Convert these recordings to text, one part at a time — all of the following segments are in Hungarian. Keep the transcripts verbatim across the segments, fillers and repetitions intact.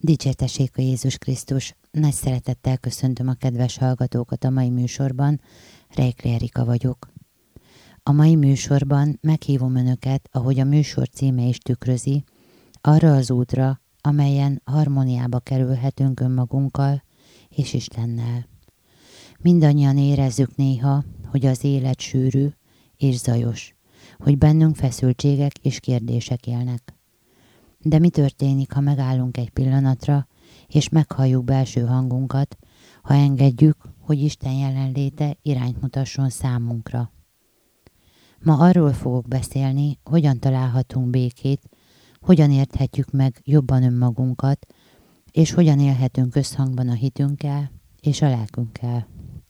Dicsértessék a Jézus Krisztus! Nagy szeretettel köszöntöm a kedves hallgatókat a mai műsorban, Reikli Erika vagyok. A mai műsorban meghívom Önöket, ahogy a műsor címe is tükrözi, arra az útra, amelyen harmóniába kerülhetünk önmagunkkal és Istennel. Mindannyian érezzük néha, hogy az élet sűrű és zajos, hogy bennünk feszültségek és kérdések élnek. De mi történik, ha megállunk egy pillanatra, és meghalljuk belső hangunkat, ha engedjük, hogy Isten jelenléte irányt mutasson számunkra? Ma arról fogok beszélni, hogyan találhatunk békét, hogyan érthetjük meg jobban önmagunkat, és hogyan élhetünk összhangban a hitünkkel és a lelkünkkel.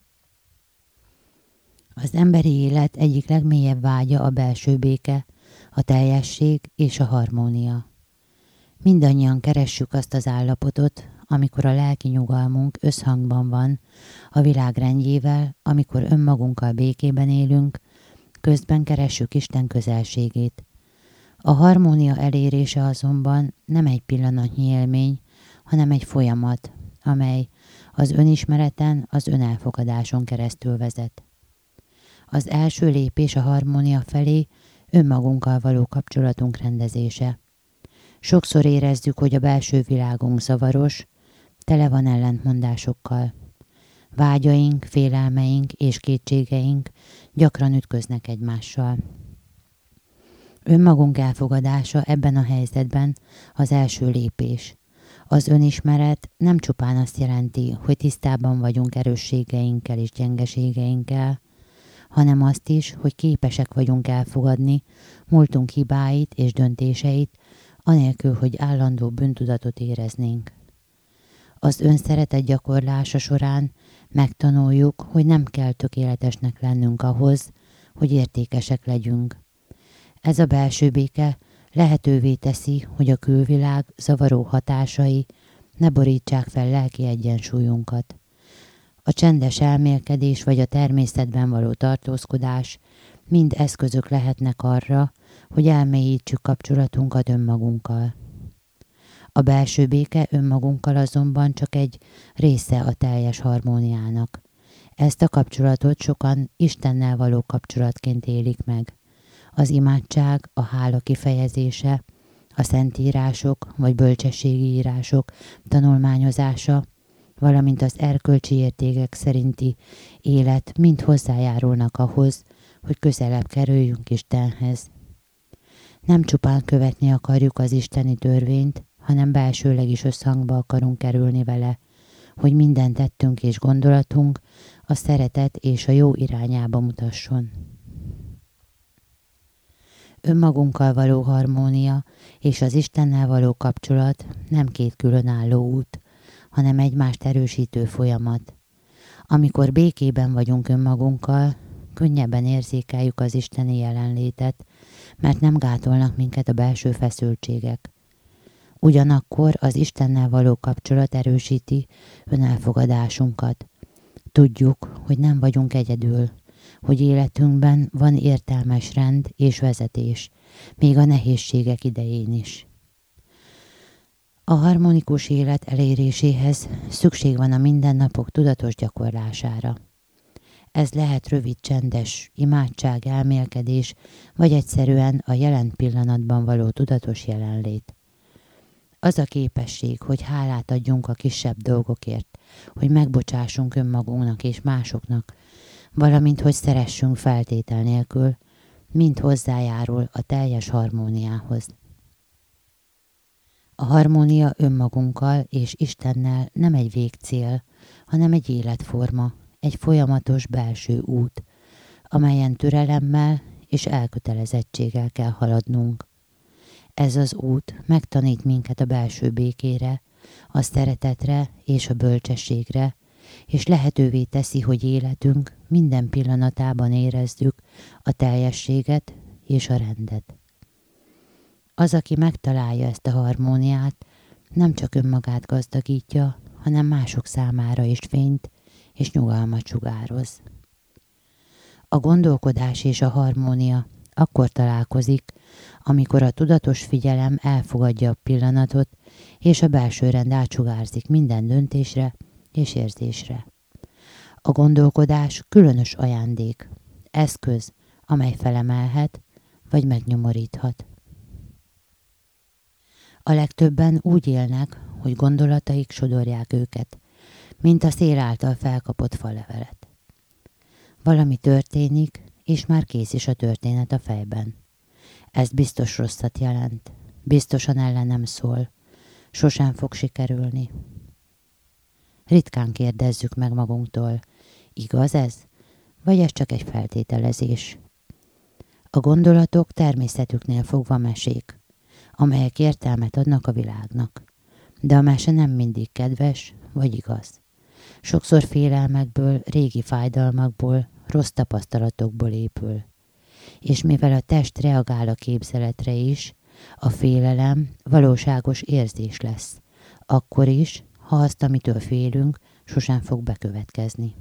Az emberi élet egyik legmélyebb vágya a belső béke, a teljesség és a harmónia. Mindannyian keressük azt az állapotot, amikor a lelki nyugalmunk összhangban van a világ rendjével, amikor önmagunkkal békében élünk, közben keressük Isten közelségét. A harmónia elérése azonban nem egy pillanatnyi élmény, hanem egy folyamat, amely az önismereten, az önelfogadáson keresztül vezet. Az első lépés a harmónia felé önmagunkkal való kapcsolatunk rendezése. Sokszor érezzük, hogy a belső világunk zavaros, tele van ellentmondásokkal. Vágyaink, félelmeink és kétségeink gyakran ütköznek egymással. Önmagunk elfogadása ebben a helyzetben az első lépés. Az önismeret nem csupán azt jelenti, hogy tisztában vagyunk erősségeinkkel és gyengeségeinkkel, hanem azt is, hogy képesek vagyunk elfogadni múltunk hibáit és döntéseit, anélkül, hogy állandó bűntudatot éreznénk. Az önszeretet gyakorlása során megtanuljuk, hogy nem kell tökéletesnek lennünk ahhoz, hogy értékesek legyünk. Ez a belső béke lehetővé teszi, hogy a külvilág zavaró hatásai ne borítsák fel lelki egyensúlyunkat. A csendes elmélkedés vagy a természetben való tartózkodás mind eszközök lehetnek arra, hogy elmélyítsük kapcsolatunkat önmagunkkal. A belső béke önmagunkkal azonban csak egy része a teljes harmóniának. Ezt a kapcsolatot sokan Istennel való kapcsolatként élik meg. Az imádság, a hála kifejezése, a szentírások vagy bölcsességi írások tanulmányozása, valamint az erkölcsi értékek szerinti élet mind hozzájárulnak ahhoz, hogy közelebb kerüljünk Istenhez. Nem csupán követni akarjuk az isteni törvényt, hanem belsőleg is összhangba akarunk kerülni vele, hogy minden tettünk és gondolatunk a szeretet és a jó irányába mutasson. Önmagunkkal való harmónia és az Istennel való kapcsolat nem két különálló út, hanem egymást erősítő folyamat. Amikor békében vagyunk önmagunkkal, könnyebben érzékeljük az isteni jelenlétet, mert nem gátolnak minket a belső feszültségek. Ugyanakkor az Istennel való kapcsolat erősíti önelfogadásunkat. Tudjuk, hogy nem vagyunk egyedül, hogy életünkben van értelmes rend és vezetés, még a nehézségek idején is. A harmonikus élet eléréséhez szükség van a mindennapok tudatos gyakorlására. Ez lehet rövid, csendes imádság, elmélkedés, vagy egyszerűen a jelen pillanatban való tudatos jelenlét. Az a képesség, hogy hálát adjunk a kisebb dolgokért, hogy megbocsássunk önmagunknak és másoknak, valamint hogy szeressünk feltétel nélkül, mind hozzájárul a teljes harmóniához. A harmónia önmagunkkal és Istennel nem egy végcél, hanem egy életforma, egy folyamatos belső út, amelyen türelemmel és elkötelezettséggel kell haladnunk. Ez az út megtanít minket a belső békére, a szeretetre és a bölcsességre, és lehetővé teszi, hogy életünk minden pillanatában érezzük a teljességet és a rendet. Az, aki megtalálja ezt a harmóniát, nem csak önmagát gazdagítja, hanem mások számára is fényt és nyugalmat sugároz. A gondolkodás és a harmónia akkor találkozik, amikor a tudatos figyelem elfogadja a pillanatot, és a belső rend átsugárzik minden döntésre és érzésre. A gondolkodás különös ajándék, eszköz, amely felemelhet vagy megnyomoríthat. A legtöbben úgy élnek, hogy gondolataik sodorják őket, mint a szél által felkapott falevelet. Valami történik, és már kész is a történet a fejben. Ez biztos rosszat jelent, biztosan ellenem szól, sosem fog sikerülni. Ritkán kérdezzük meg magunktól, igaz ez, vagy ez csak egy feltételezés? A gondolatok természetüknél fogva mesék, amelyek értelmet adnak a világnak. De a mese nem mindig kedves vagy igaz. Sokszor félelmekből, régi fájdalmakból, rossz tapasztalatokból épül. És mivel a test reagál a képzeletre is, a félelem valóságos érzés lesz. Akkor is, ha azt, amitől félünk, sosem fog bekövetkezni.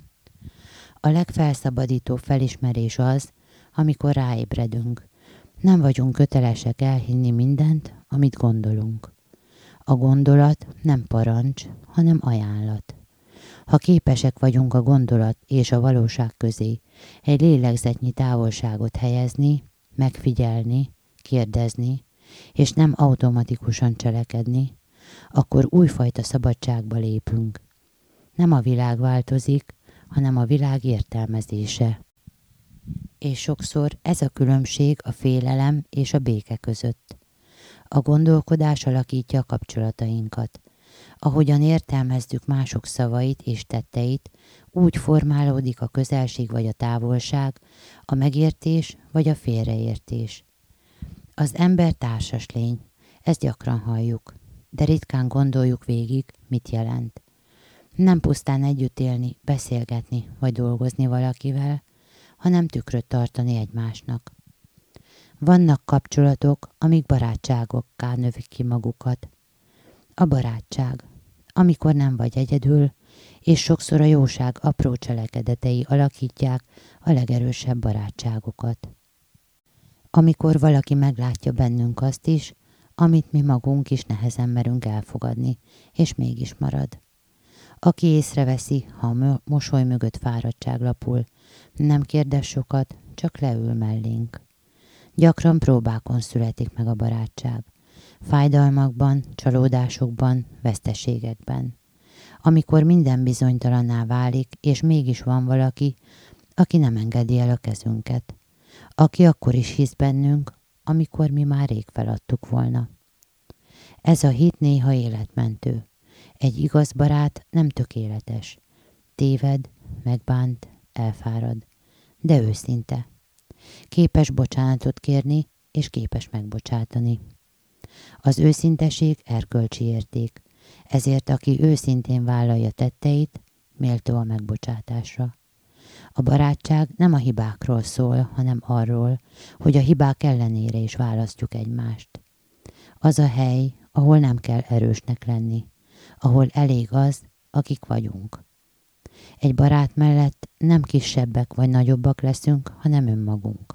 A legfelszabadítóbb felismerés az, amikor ráébredünk. Nem vagyunk kötelesek elhinni mindent, amit gondolunk. A gondolat nem parancs, hanem ajánlat. Ha képesek vagyunk a gondolat és a valóság közé egy lélegzetnyi távolságot helyezni, megfigyelni, kérdezni, és nem automatikusan cselekedni, akkor újfajta szabadságba lépünk. Nem a világ változik, hanem a világ értelmezése. És sokszor ez a különbség a félelem és a béke között. A gondolkodás alakítja a kapcsolatainkat. Ahogyan értelmezzük mások szavait és tetteit, úgy formálódik a közelség vagy a távolság, a megértés vagy a félreértés. Az ember társas lény, ezt gyakran halljuk, de ritkán gondoljuk végig, mit jelent. Nem pusztán együtt élni, beszélgetni vagy dolgozni valakivel, hanem tükröt tartani egymásnak. Vannak kapcsolatok, amik barátságokká növik ki magukat. A barátság, amikor nem vagy egyedül, és sokszor a jóság apró cselekedetei alakítják a legerősebb barátságokat. Amikor valaki meglátja bennünk azt is, amit mi magunk is nehezen merünk elfogadni, és mégis marad. Aki észreveszi, ha a mosoly mögött fáradtság lapul, nem kérdez sokat, csak leül mellénk. Gyakran próbákon születik meg a barátság. Fájdalmakban, csalódásokban, veszteségekben. Amikor minden bizonytalanná válik, és mégis van valaki, aki nem engedi el a kezünket. Aki akkor is hisz bennünk, amikor mi már rég feladtuk volna. Ez a hit néha életmentő. Egy igaz barát nem tökéletes. Téved, megbánt, elfárad, de őszinte. Képes bocsánatot kérni, és képes megbocsátani. Az őszinteség erkölcsi érték, ezért aki őszintén vállalja tetteit, méltó a megbocsátásra. A barátság nem a hibákról szól, hanem arról, hogy a hibák ellenére is választjuk egymást. Az a hely, ahol nem kell erősnek lenni, ahol elég az, akik vagyunk. Egy barát mellett nem kisebbek vagy nagyobbak leszünk, hanem önmagunk.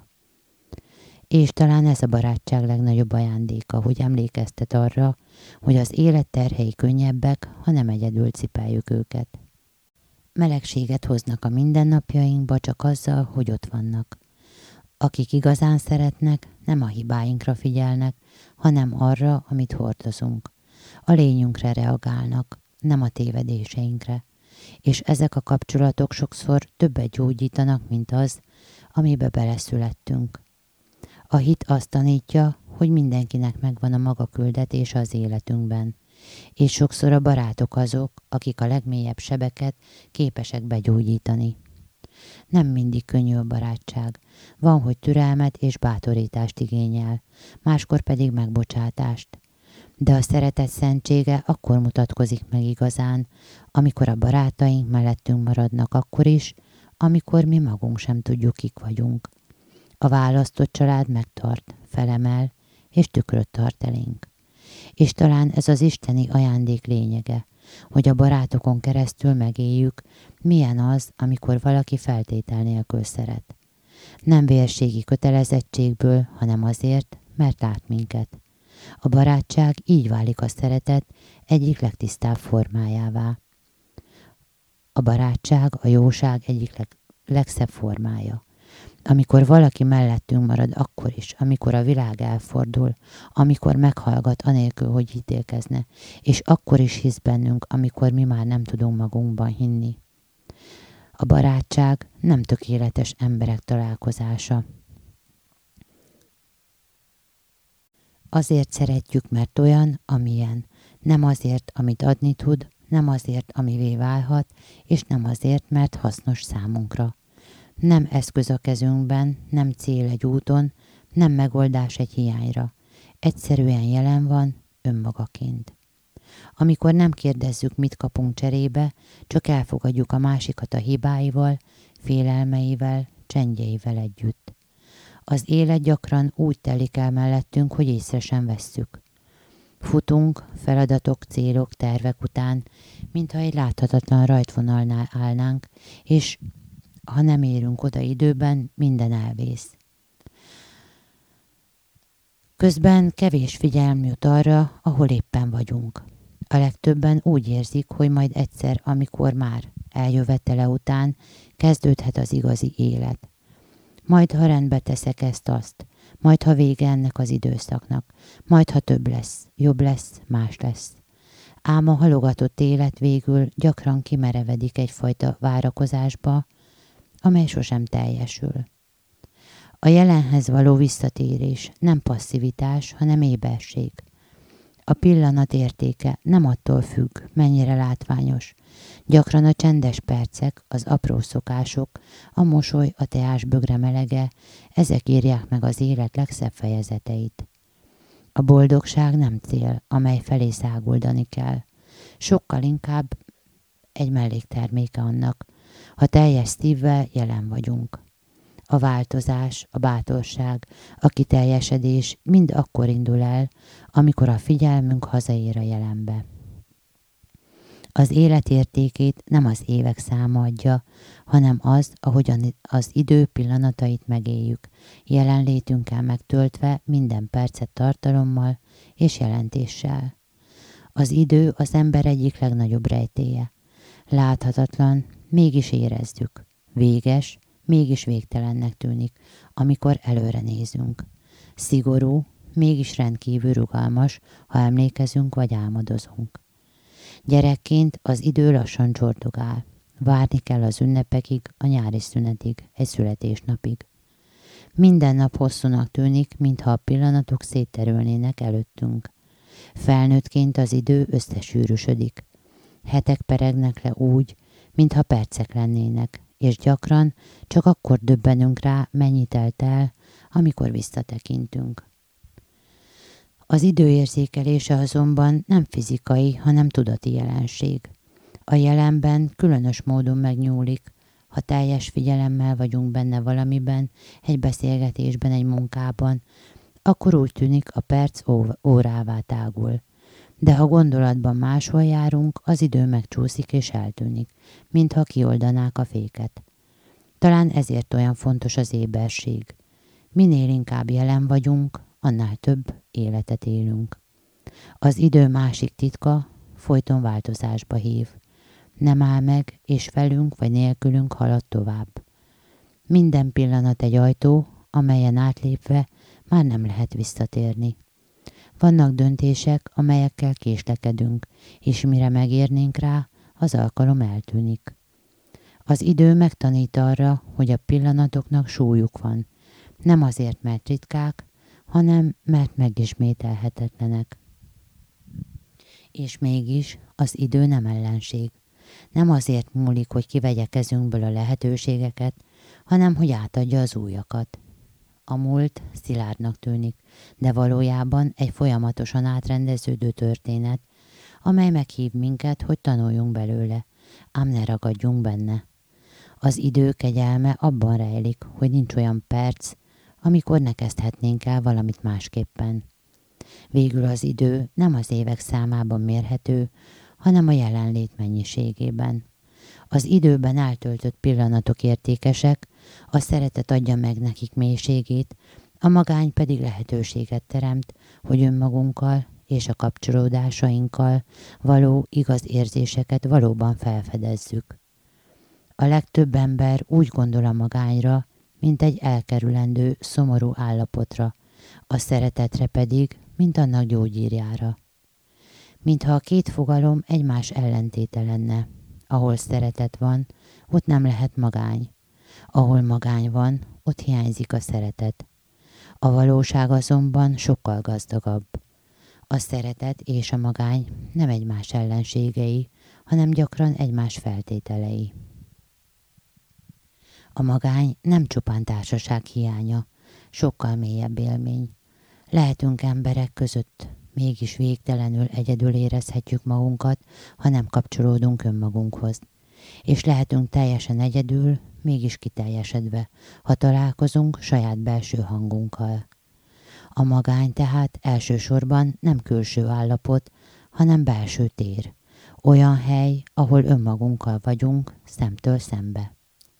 És talán ez a barátság legnagyobb ajándéka, hogy emlékeztet arra, hogy az élet terhei könnyebbek, ha nem egyedül cipeljük őket. Melegséget hoznak a mindennapjainkba csak azzal, hogy ott vannak. Akik igazán szeretnek, nem a hibáinkra figyelnek, hanem arra, amit hordozunk. A lényünkre reagálnak, nem a tévedéseinkre. És ezek a kapcsolatok sokszor többet gyógyítanak, mint az, amibe beleszülettünk. A hit azt tanítja, hogy mindenkinek megvan a maga küldetése az életünkben, és sokszor a barátok azok, akik a legmélyebb sebeket képesek begyógyítani. Nem mindig könnyű a barátság. Van, hogy türelmet és bátorítást igényel, máskor pedig megbocsátást. De a szeretet szentsége akkor mutatkozik meg igazán, amikor a barátaink mellettünk maradnak akkor is, amikor mi magunk sem tudjuk, kik vagyunk. A választott család megtart, felemel, és tükröt tart elénk. És talán ez az isteni ajándék lényege, hogy a barátokon keresztül megéljük, milyen az, amikor valaki feltétel nélkül szeret. Nem vérségi kötelezettségből, hanem azért, mert lát minket. A barátság így válik a szeretet egyik legtisztább formájává. A barátság a jóság egyik leg, legszebb formája. Amikor valaki mellettünk marad akkor is, amikor a világ elfordul, amikor meghallgat anélkül, hogy ítélkezne, és akkor is hisz bennünk, amikor mi már nem tudunk magunkban hinni. A barátság nem tökéletes emberek találkozása. Azért szeretjük, mert olyan, amilyen. Nem azért, amit adni tud, nem azért, amivé válhat, és nem azért, mert hasznos számunkra. Nem eszköz a kezünkben, nem cél egy úton, nem megoldás egy hiányra. Egyszerűen jelen van, önmagaként. Amikor nem kérdezzük, mit kapunk cserébe, csak elfogadjuk a másikat a hibáival, félelmeivel, csendjeivel együtt. Az élet gyakran úgy telik el mellettünk, hogy észre sem vesszük. Futunk, feladatok, célok, tervek után, mintha egy láthatatlan rajtvonalnál állnánk, és ha nem érünk oda időben, minden elvész. Közben kevés figyelm jut arra, ahol éppen vagyunk. A legtöbben úgy érzik, hogy majd egyszer, amikor már eljövetele után kezdődhet az igazi élet. Majd, ha rendbe teszek ezt-azt, majd, ha vége ennek az időszaknak, majd, ha több lesz, jobb lesz, más lesz. Ám a halogatott élet végül gyakran kimerevedik egyfajta várakozásba, amely sosem teljesül. A jelenhez való visszatérés nem passzivitás, hanem éberség. A pillanat értéke nem attól függ, mennyire látványos. Gyakran a csendes percek, az apró szokások, a mosoly, a teásbögre melege, ezek írják meg az élet legszebb fejezeteit. A boldogság nem cél, amely felé száguldani kell. Sokkal inkább egy mellékterméke annak, ha teljes szívvel jelen vagyunk. A változás, a bátorság, a kiteljesedés mind akkor indul el, amikor a figyelmünk hazaér a jelenbe. Az élet értékét nem az évek száma adja, hanem az, ahogyan az idő pillanatait megéljük, jelenlétünkkel megtöltve minden percet tartalommal és jelentéssel. Az idő az ember egyik legnagyobb rejtélye. Láthatatlan, mégis érezzük. Véges, mégis végtelennek tűnik, amikor előre nézünk. Szigorú, mégis rendkívül rugalmas, ha emlékezünk vagy álmodozunk. Gyerekként az idő lassan csordogál. Várni kell az ünnepekig, a nyári szünetig, egy születésnapig. Minden nap hosszúnak tűnik, mintha a pillanatok szétterülnének előttünk. Felnőttként az idő összesűrűsödik. Hetek peregnek le úgy, mintha percek lennének, és gyakran csak akkor döbbenünk rá, mennyi telt el, amikor visszatekintünk. Az idő érzékelése azonban nem fizikai, hanem tudati jelenség. A jelenben különös módon megnyúlik, ha teljes figyelemmel vagyunk benne valamiben, egy beszélgetésben, egy munkában, akkor úgy tűnik, a perc órává tágul. De ha gondolatban máshol járunk, az idő megcsúszik és eltűnik, mintha kioldanák a féket. Talán ezért olyan fontos az éberség. Minél inkább jelen vagyunk, annál több életet élünk. Az idő másik titka folyton változásba hív. Nem áll meg, és velünk vagy nélkülünk halad tovább. Minden pillanat egy ajtó, amelyen átlépve már nem lehet visszatérni. Vannak döntések, amelyekkel késlekedünk, és mire megérnénk rá, az alkalom eltűnik. Az idő megtanít arra, hogy a pillanatoknak súlyuk van. Nem azért, mert ritkák, hanem mert megismételhetetlenek. És mégis az idő nem ellenség. Nem azért múlik, hogy kivegye kezünkből a lehetőségeket, hanem hogy átadja az újakat. A múlt szilárdnak tűnik, de valójában egy folyamatosan átrendeződő történet, amely meghív minket, hogy tanuljunk belőle, ám ne ragadjunk benne. Az idő kegyelme abban rejlik, hogy nincs olyan perc, amikor ne kezdhetnénk el valamit másképpen. Végül az idő nem az évek számában mérhető, hanem a jelenlét mennyiségében. Az időben eltöltött pillanatok értékesek, a szeretet adja meg nekik mélységét, A magány pedig lehetőséget teremt, hogy önmagunkkal és a kapcsolódásainkkal való igaz érzéseket valóban felfedezzük. A legtöbb ember úgy gondol a magányra, mint egy elkerülendő, szomorú állapotra, a szeretetre pedig, mint annak gyógyírjára. Mintha a két fogalom egymás ellentéte lenne. Ahol szeretet van, ott nem lehet magány. Ahol magány van, ott hiányzik a szeretet. A valóság azonban sokkal gazdagabb. A szeretet és a magány nem egymás ellenségei, hanem gyakran egymás feltételei. A magány nem csupán társaság hiánya, sokkal mélyebb élmény. Lehetünk emberek között, mégis végtelenül egyedül érezhetjük magunkat, ha nem kapcsolódunk önmagunkhoz. És lehetünk teljesen egyedül, mégis kiteljesedve, ha találkozunk saját belső hangunkkal. A magány tehát elsősorban nem külső állapot, hanem belső tér. Olyan hely, ahol önmagunkkal vagyunk, szemtől szembe.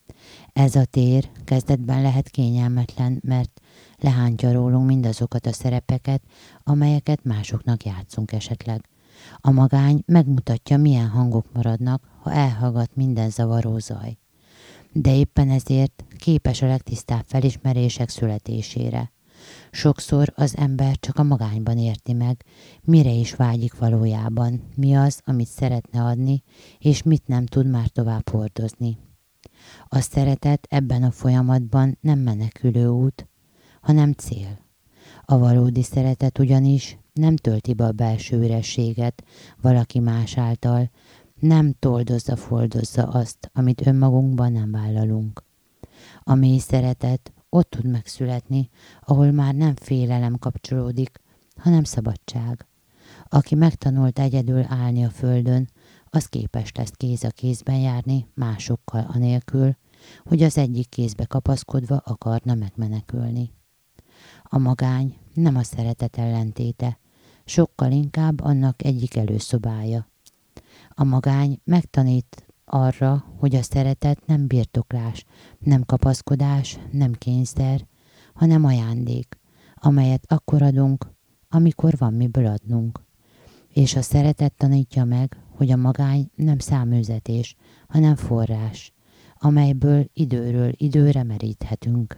Ez a tér kezdetben lehet kényelmetlen, mert lehántja rólunk mindazokat a szerepeket, amelyeket másoknak játszunk esetleg. A magány megmutatja, milyen hangok maradnak, ha elhallgat minden zavaró zaj. De éppen ezért képes a legtisztább felismerések születésére. Sokszor az ember csak a magányban érti meg, mire is vágyik valójában, mi az, amit szeretne adni, és mit nem tud már tovább hordozni. A szeretet ebben a folyamatban nem menekülő út, hanem cél. A valódi szeretet ugyanis nem tölti be a belső ürességet valaki más által, nem toldozza-foldozza azt, amit önmagunkban nem vállalunk. A mély szeretet ott tud megszületni, ahol már nem félelem kapcsolódik, hanem szabadság. Aki megtanult egyedül állni a földön, az képes lesz kéz a kézben járni másokkal anélkül, hogy az egyik kézbe kapaszkodva akarna megmenekülni. A magány nem a szeretet ellentéte, sokkal inkább annak egyik előszobája. A magány megtanít arra, hogy a szeretet nem birtoklás, nem kapaszkodás, nem kényszer, hanem ajándék, amelyet akkor adunk, amikor van miből adnunk. És a szeretet tanítja meg, hogy a magány nem száműzetés, hanem forrás, amelyből időről időre meríthetünk.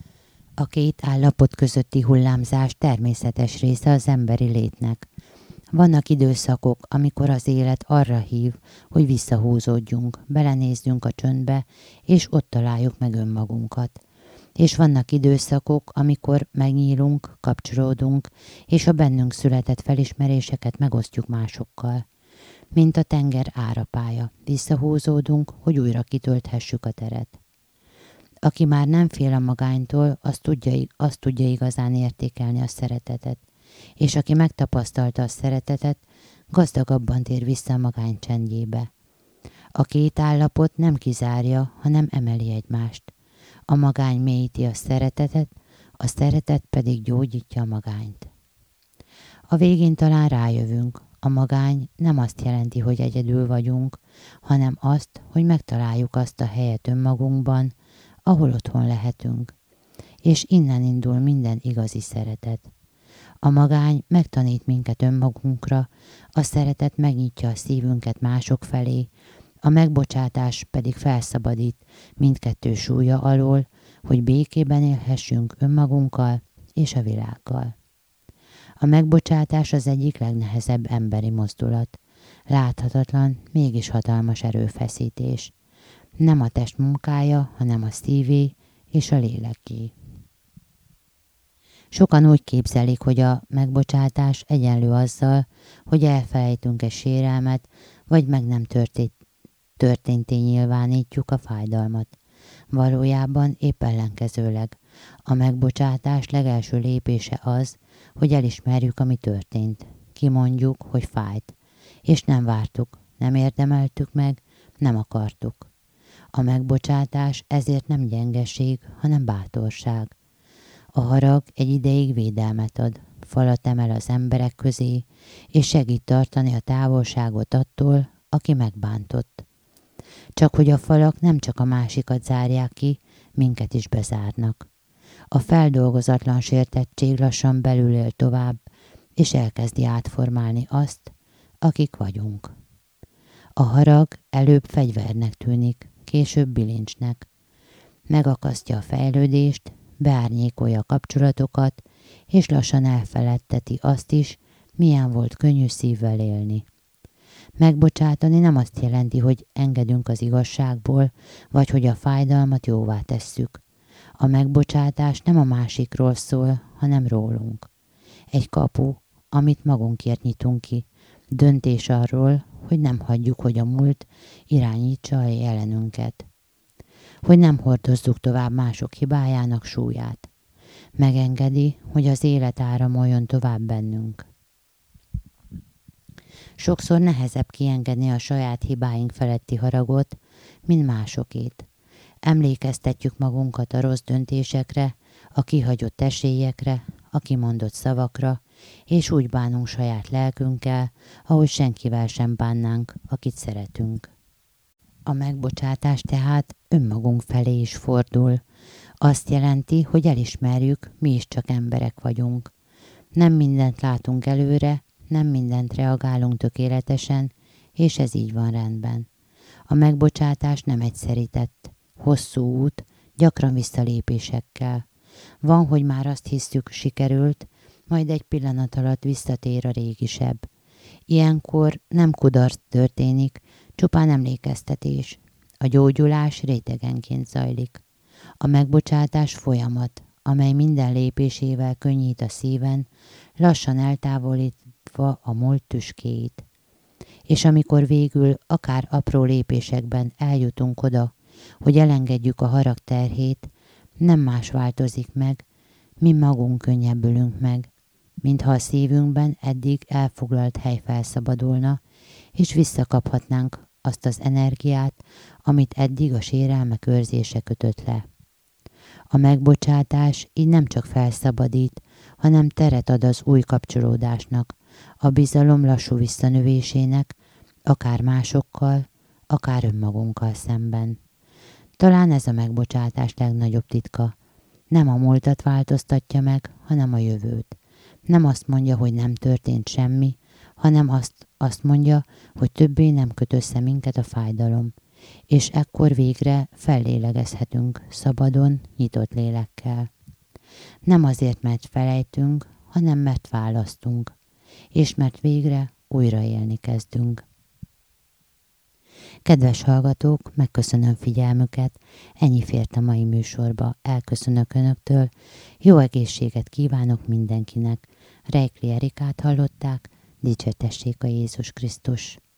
A két állapot közötti hullámzás természetes része az emberi létnek. Vannak időszakok, amikor az élet arra hív, hogy visszahúzódjunk, belenézzünk a csöndbe, és ott találjuk meg önmagunkat. És vannak időszakok, amikor megnyílunk, kapcsolódunk, és a bennünk született felismeréseket megosztjuk másokkal. Mint a tenger árapálya, visszahúzódunk, hogy újra kitölthessük a teret. Aki már nem fél a magánytól, az tudja, azt tudja igazán értékelni a szeretetet, és aki megtapasztalta a szeretetet, gazdagabban tér vissza a magány csendjébe. A két állapot nem kizárja, hanem emeli egymást. A magány mélyíti a szeretetet, a szeretet pedig gyógyítja a magányt. A végén talán rájövünk, a magány nem azt jelenti, hogy egyedül vagyunk, hanem azt, hogy megtaláljuk azt a helyet önmagunkban, ahol otthon lehetünk, és innen indul minden igazi szeretet. A magány megtanít minket önmagunkra, a szeretet megnyitja a szívünket mások felé, a megbocsátás pedig felszabadít mindkettő súlya alól, hogy békében élhessünk önmagunkkal és a világgal. A megbocsátás az egyik legnehezebb emberi mozdulat. Láthatatlan, mégis hatalmas erőfeszítés. Nem a test munkája, hanem a szívé és a léleké. Sokan úgy képzelik, hogy a megbocsátás egyenlő azzal, hogy elfelejtünk egy sérelmet, vagy meg nem történt, történté nyilvánítjuk a fájdalmat. Valójában épp ellenkezőleg. A megbocsátás legelső lépése az, hogy elismerjük, ami történt. Kimondjuk, hogy fájt, és nem vártuk, nem érdemeltük meg, nem akartuk. A megbocsátás ezért nem gyengeség, hanem bátorság. A harag egy ideig védelmet ad, falat emel az emberek közé, és segít tartani a távolságot attól, aki megbántott. Csak hogy a falak nem csak a másikat zárják ki, minket is bezárnak. A feldolgozatlan sértettség lassan belül tovább, és elkezdi átformálni azt, akik vagyunk. A harag előbb fegyvernek tűnik, később bilincsnek. Megakasztja a fejlődést, beárnyékolja a kapcsolatokat, és lassan elfeledteti azt is, milyen volt könnyű szívvel élni. Megbocsátani nem azt jelenti, hogy engedünk az igazságból, vagy hogy a fájdalmat jóvá tesszük. A megbocsátás nem a másikról szól, hanem rólunk. Egy kapu, amit magunkért nyitunk ki, döntés arról, hogy nem hagyjuk, hogy a múlt irányítsa a jelenünket. Hogy nem hordozzuk tovább mások hibájának súlyát. Megengedi, hogy az élet áramoljon tovább bennünk. Sokszor nehezebb kiengedni a saját hibáink feletti haragot, mint másokét. Emlékeztetjük magunkat a rossz döntésekre, a kihagyott esélyekre, a kimondott szavakra, és úgy bánunk saját lelkünkkel, ahogy senkivel sem bánnánk, akit szeretünk. A megbocsátás tehát önmagunk felé is fordul. Azt jelenti, hogy elismerjük, mi is csak emberek vagyunk. Nem mindent látunk előre, nem mindent reagálunk tökéletesen, és ez így van rendben. A megbocsátás nem egyszerített, hosszú út, gyakran visszalépésekkel. Van, hogy már azt hiszük, sikerült, majd egy pillanat alatt visszatér a régisebb. Ilyenkor nem kudarc történik, csupán emlékeztetés. A gyógyulás rétegenként zajlik. A megbocsátás folyamat, amely minden lépésével könnyít a szíven, lassan eltávolítva a múlt tüskéit. És amikor végül akár apró lépésekben eljutunk oda, hogy elengedjük a harag terhét, nem más változik meg, mi magunk könnyebbülünk meg, mintha a szívünkben eddig elfoglalt hely felszabadulna, és visszakaphatnánk azt az energiát, amit eddig a sérelmek őrzése kötött le. A megbocsátás így nem csak felszabadít, hanem teret ad az új kapcsolódásnak, a bizalom lassú visszanövésének, akár másokkal, akár önmagunkkal szemben. Talán ez a megbocsátás legnagyobb titka. Nem a múltat változtatja meg, hanem a jövőt. Nem azt mondja, hogy nem történt semmi, hanem azt, azt mondja, hogy többé nem köt össze minket a fájdalom. És ekkor végre fellélegezhetünk szabadon, nyitott lélekkel. Nem azért, mert felejtünk, hanem mert választunk, és mert végre újra élni kezdünk. Kedves hallgatók, megköszönöm figyelmüket, ennyi fért a mai műsorba, elköszönök Önöktől, jó egészséget kívánok mindenkinek. Reikli Erikát hallották, dicsértessék a Jézus Krisztus.